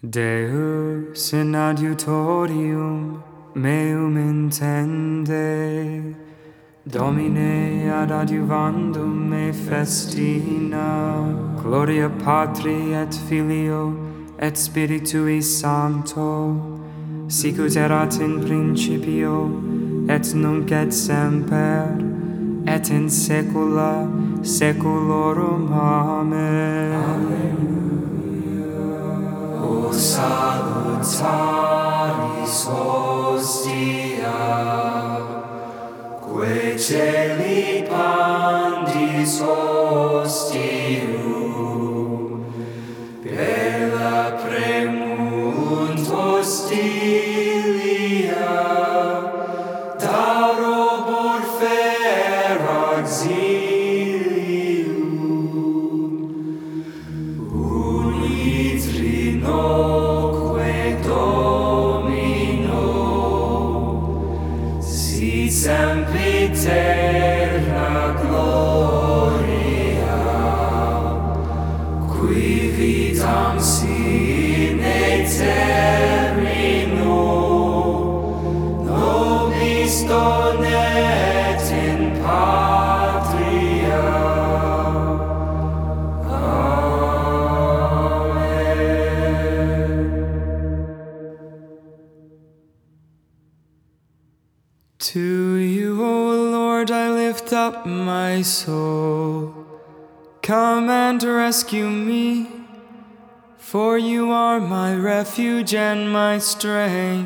Deus in adiutorium meum intende, Domine ad adiuvandum me festina, Gloria Patri et Filio et Spiritui Sancto, sicut erat in principio, et nunc et semper, et in saecula saeculorum. Amen. O salutaris hostia, quae celi pandis hostium, bella premunt hostilia, darobor fer auxilium, unit rinoque Domino, sit sempiterna gloria, qui vitam sine termino, nobis donet in patria. Amen. To you, O Lord, I lift up my soul. Come and rescue me, for you are my refuge and my strength.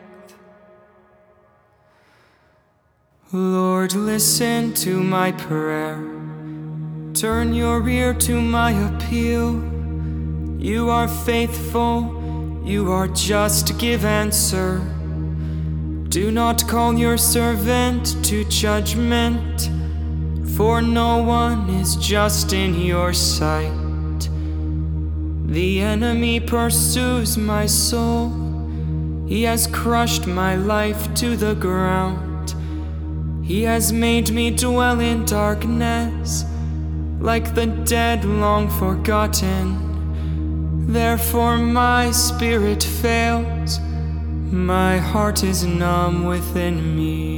Lord, listen to my prayer. Turn your ear to my appeal. You are faithful, you are just, give answer. Do not call your servant to judgment, for no one is just in your sight. The enemy pursues my soul. He has crushed my life to the ground. He has made me dwell in darkness, like the dead long forgotten. Therefore my spirit fails, my heart is numb within me.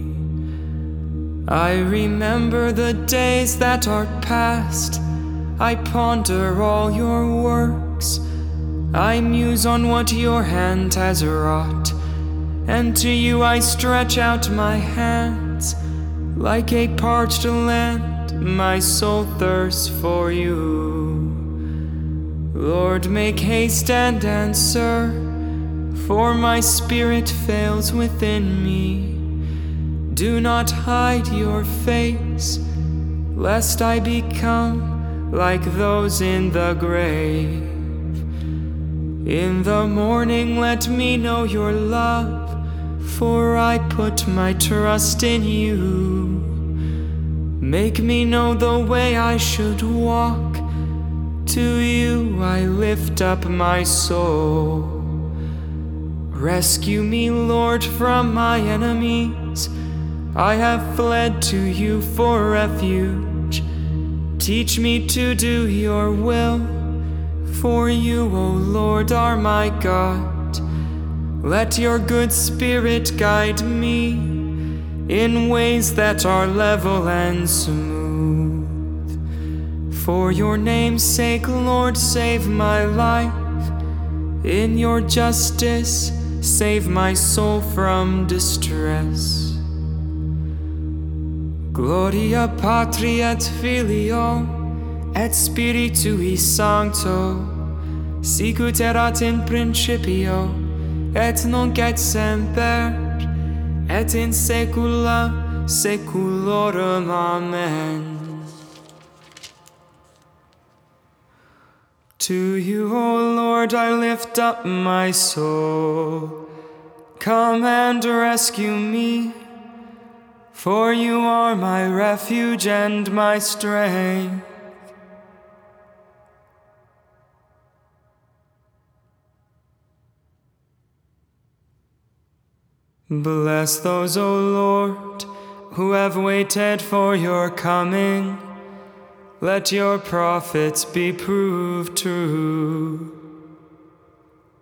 I remember the days that are past. I ponder all your works. I muse on what your hand has wrought, and to you I stretch out my hands. Like a parched land, my soul thirsts for you. Lord, make haste and answer, for my spirit fails within me. Do not hide your face, lest I become like those in the grave. In the morning let me know your love, for I put my trust in you. Make me know the way I should walk. To you I lift up my soul. Rescue me, Lord, from my enemies. I have fled to you for refuge. Teach me to do your will, for you, O Lord, are my God. Let your good spirit guide me in ways that are level and smooth. For your name's sake, Lord, save my life. In your justice, save my soul from distress. Gloria Patri et Filio et Spiritui Sancto, sicut erat in principio, et nunc et semper, et in saecula saeculorum. Amen. To you, O Lord, I lift up my soul. Come and rescue me, for you are my refuge and my strength. Bless those, O Lord, who have waited for your coming. Let your prophets be proved true.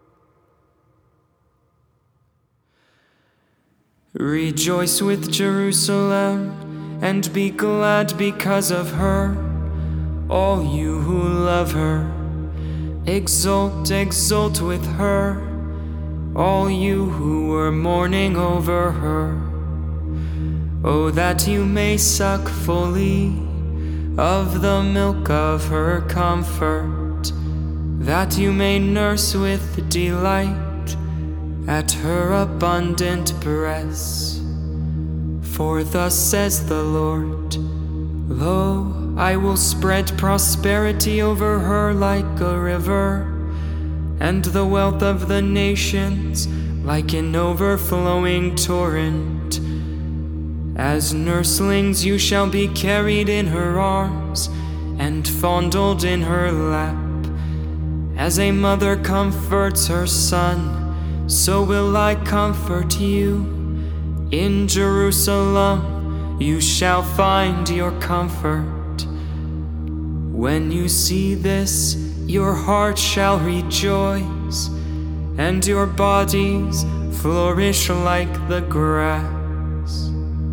Rejoice with Jerusalem, and be glad because of her, all you who love her. Exult, exult with her, all you who were mourning over her. Oh, that you may suck fully of the milk of her comfort, that you may nurse with delight at her abundant breasts. For thus says the Lord, Lo, I will spread prosperity over her like a river, and the wealth of the nations like an overflowing torrent. As nurslings you shall be carried in her arms, and fondled in her lap. As a mother comforts her son, so will I comfort you. In Jerusalem you shall find your comfort. When you see this, your heart shall rejoice, and your bodies flourish like the grass.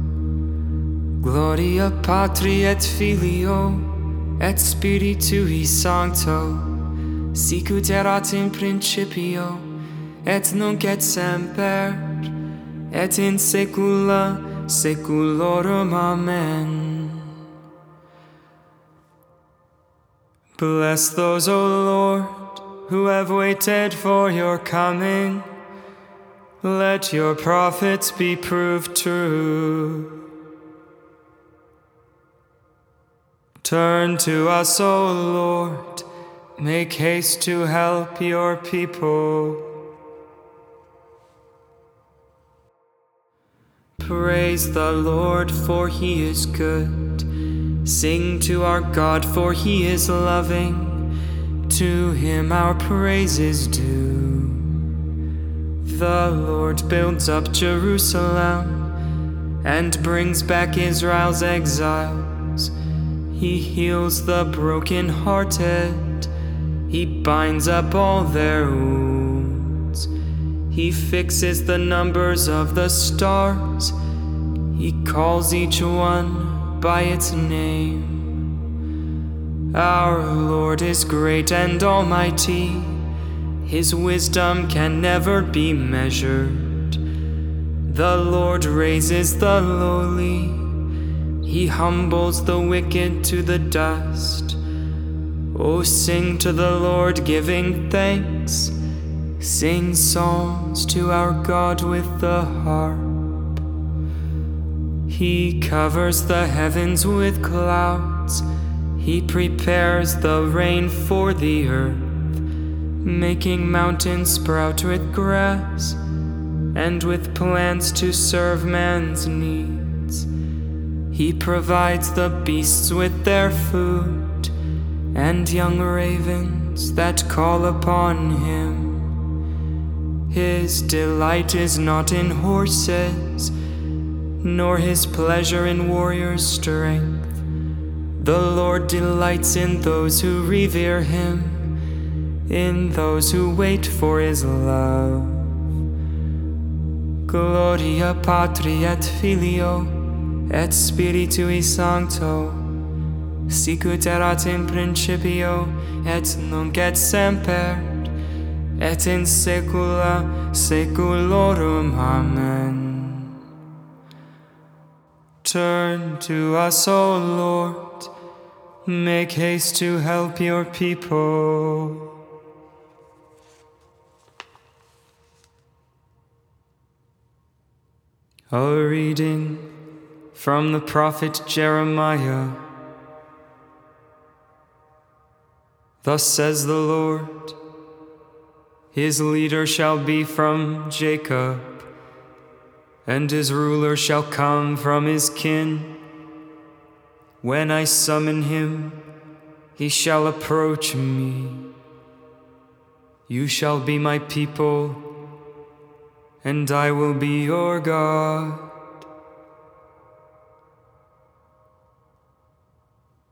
Gloria Patri et Filio et Spiritui Sancto, sicut erat in principio, et nunc et semper, et in saecula saeculorum. Amen. Bless those, O Lord, who have waited for your coming. Let your prophets be proved true. Turn to us, O Lord, make haste to help your people. Praise the Lord, for he is good. Sing to our God, for he is loving. To him our praise is due. The Lord builds up Jerusalem and brings back Israel's exiles. He heals the broken-hearted. He binds up all their wounds. He fixes the numbers of the stars. He calls each one by its name. Our Lord is great and almighty. His wisdom can never be measured. The Lord raises the lowly. He humbles the wicked to the dust. Oh, sing to the Lord, giving thanks. Sing psalms to our God with the harp. He covers the heavens with clouds. He prepares the rain for the earth, making mountains sprout with grass and with plants to serve man's needs. He provides the beasts with their food and young ravens that call upon him. His delight is not in horses, nor his pleasure in warriors' strength. The Lord delights in those who revere him, in those who wait for his love. Gloria Patri et Filio et Spiritui Sancto, sicut erat in principio et nunc et semper, et in saecula saeculorum. Amen. Turn to us, O Lord, make haste to help your people. A reading from the prophet Jeremiah. Thus says the Lord, his leader shall be from Jacob, and his ruler shall come from his kin. When I summon him, he shall approach me. You shall be my people, and I will be your God.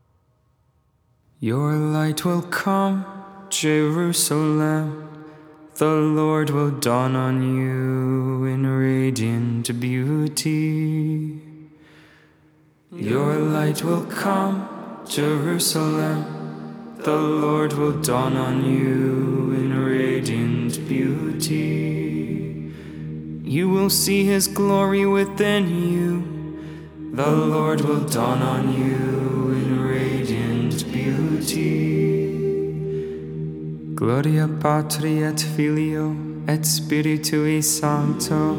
Your light will come, Jerusalem. The Lord will dawn on you in radiant beauty. Your light will come, Jerusalem. The Lord will dawn on you in radiant beauty. You will see His glory within you. The Lord will dawn on you in radiant beauty. Gloria Patri et Filio et Spiritui Sancto.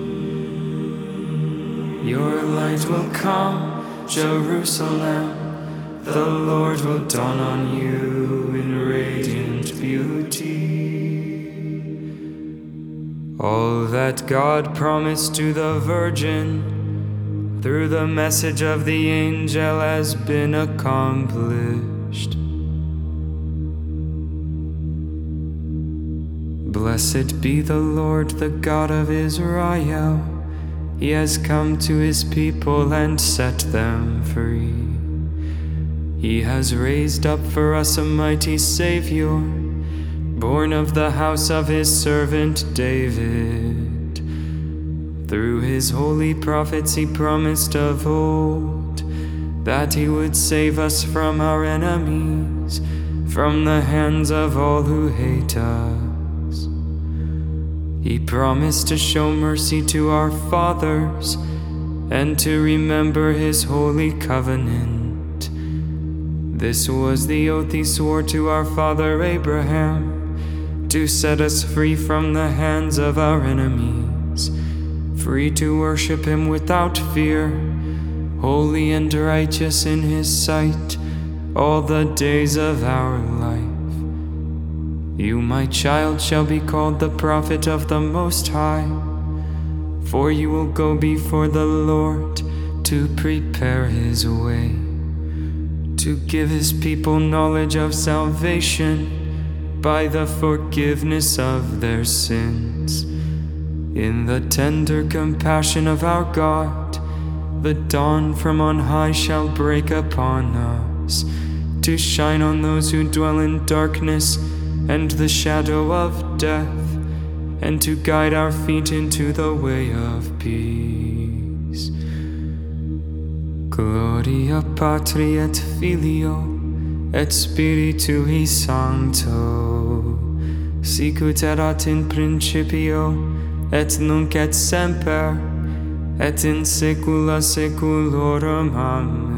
Your light will come, Jerusalem. The Lord will dawn on you in radiant beauty. All that God promised to the Virgin through the message of the angel has been accomplished. Blessed be the Lord, the God of Israel. He has come to His people and set them free. He has raised up for us a mighty Savior, born of the house of His servant David. Through His holy prophets He promised of old that He would save us from our enemies, from the hands of all who hate us. He promised to show mercy to our fathers and to remember His holy covenant. This was the oath He swore to our father Abraham, to set us free from the hands of our enemies, free to worship Him without fear, holy and righteous in His sight all the days of our life. You, my child, shall be called the prophet of the Most High, for you will go before the Lord to prepare His way, to give His people knowledge of salvation by the forgiveness of their sins. In the tender compassion of our God, the dawn from on high shall break upon us, to shine on those who dwell in darkness and the shadow of death, and to guide our feet into the way of peace. Gloria Patri et Filio et Spiritui Sancto, sicut erat in principio et nunc et semper et in saecula saeculorum. Amen.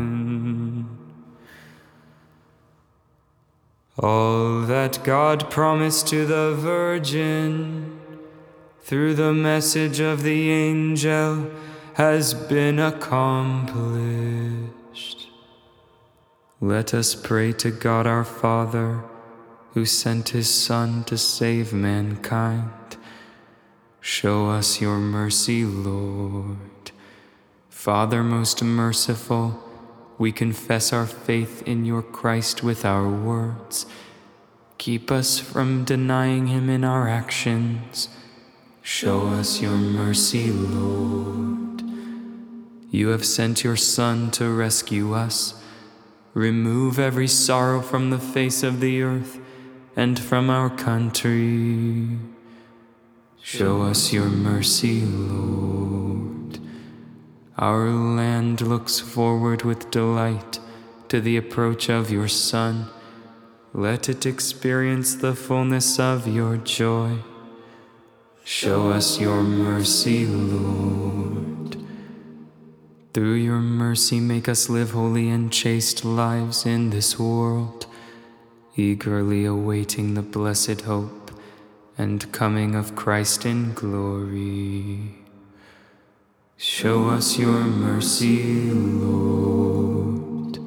All that God promised to the Virgin through the message of the angel has been accomplished. Let us pray to God our Father, who sent His Son to save mankind. Show us your mercy, Lord. Father most merciful, we confess our faith in your Christ with our words. Keep us from denying Him in our actions. Show us your mercy, Lord. You have sent your Son to rescue us. Remove every sorrow from the face of the earth and from our country. Show us your mercy, Lord. Our land looks forward with delight to the approach of your Son. Let it experience the fullness of your joy. Show us your mercy, Lord. Through your mercy, make us live holy and chaste lives in this world, eagerly awaiting the blessed hope and coming of Christ in glory. Show us your mercy, Lord.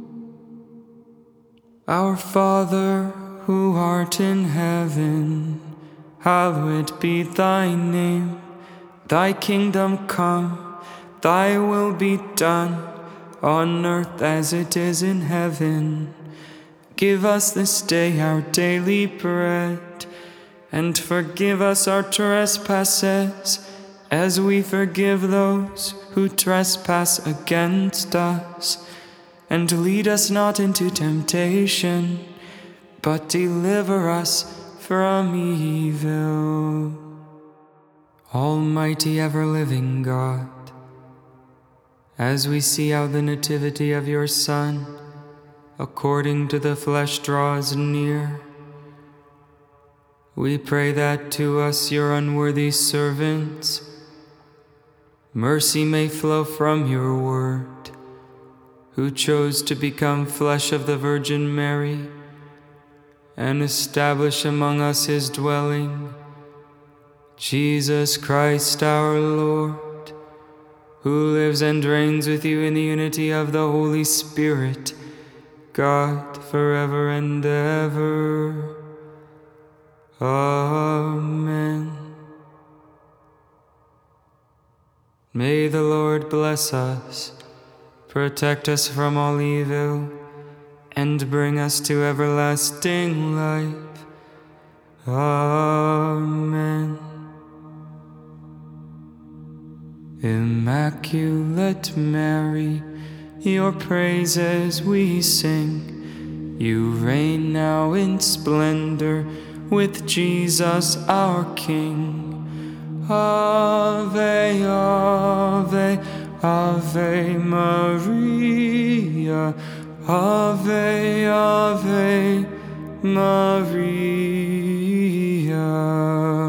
Our Father, who art in heaven, hallowed be thy name. Thy kingdom come, thy will be done, on earth as it is in heaven. Give us this day our daily bread, and forgive us our trespasses, as we forgive those who trespass against us. And lead us not into temptation, but deliver us from evil. Almighty ever-living God, as we see how the nativity of your Son, according to the flesh, draws near, we pray that to us, your unworthy servants, mercy may flow from your word, who chose to become flesh of the Virgin Mary, and establish among us his dwelling, Jesus Christ our Lord, who lives and reigns with you in the unity of the Holy Spirit, God, forever and ever. Amen. May the Lord bless us, protect us from all evil, and bring us to everlasting life. Amen. Immaculate Mary, your praises we sing. You reign now in splendor with Jesus our King. Ave, Ave, Ave Maria. Ave, Ave Maria.